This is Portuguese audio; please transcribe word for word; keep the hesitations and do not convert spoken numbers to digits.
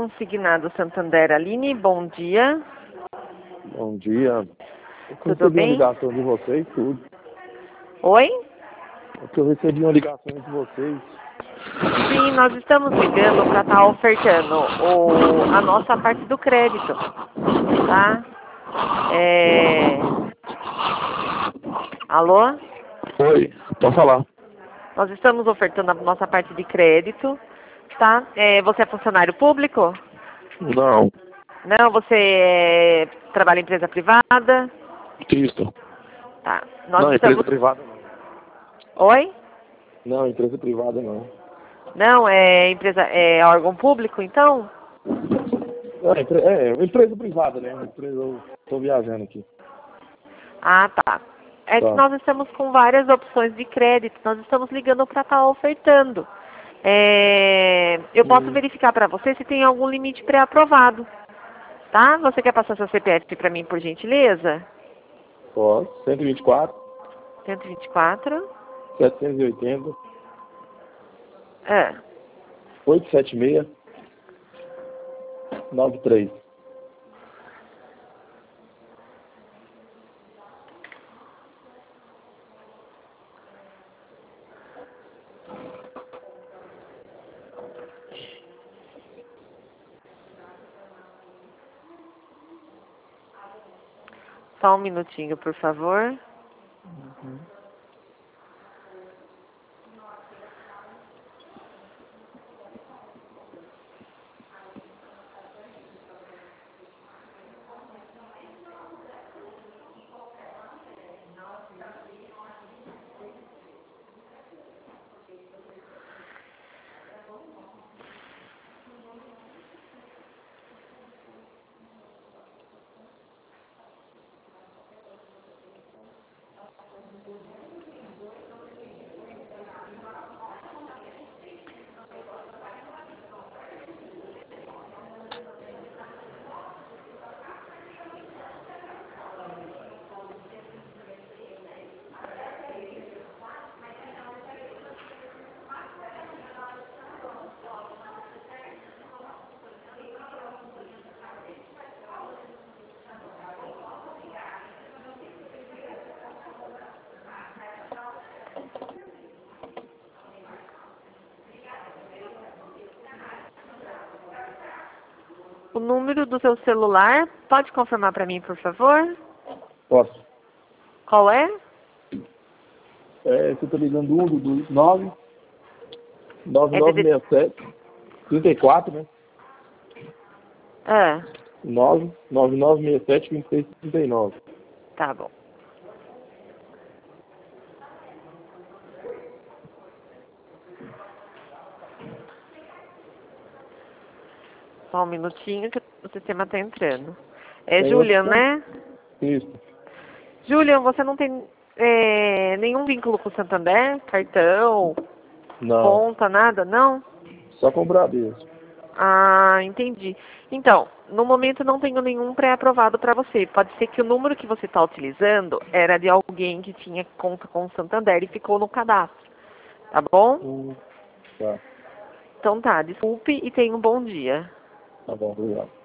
Consignado Santander. Aline, bom dia. Bom dia. Eu Tudo recebi bem? uma ligação de vocês, tudo. Oi? É que eu recebi uma ligação de vocês. Sim, nós estamos ligando para estar ofertando o, a nossa parte do crédito, tá? É... Alô? Oi, pode falar. Nós estamos ofertando a nossa parte de crédito, tá? É, você é funcionário público? Não, Não, você é... trabalha em empresa privada? Cristo. Tá. Nós Não, estamos... empresa privada não. Oi? Não, empresa privada não. Não, é empresa, é órgão público, então? É, empre- é empresa privada, né? Empresa, eu tô viajando aqui. Ah, tá. É que Tá. nós estamos com várias opções de crédito, nós estamos ligando para estar ofertando. É, eu posso Hum, verificar para você se tem algum limite pré-aprovado, tá? Você quer passar seu C P F para mim, por gentileza? Pode. cento e vinte e quatro, cento e vinte e quatro. setecentos e oitenta, É. oitocentos e setenta e seis, noventa e três. Só um minutinho, por favor. O número do seu celular, pode confirmar para mim, por favor? Posso? Qual é? É, você tá ligando um do nove nove É nove D D... seis sete, trinta e quatro, né? Ah, nove nove nove seis sete, vinte e seis, trinta e nove. tá bom. Só um minutinho que o sistema está entrando. É Tem outro Julian, ponto? né? Isso. Julian, você não tem é, nenhum vínculo com o Santander? Cartão, Não. conta, nada? Não? Só comprar mesmo. Ah, entendi. Então, no momento não tenho nenhum pré-aprovado para você. Pode ser que o número que você está utilizando era de alguém que tinha conta com o Santander e ficou no cadastro. Tá bom? Hum, tá. Então tá, desculpe e tenha um bom dia. Tá bom, obrigado.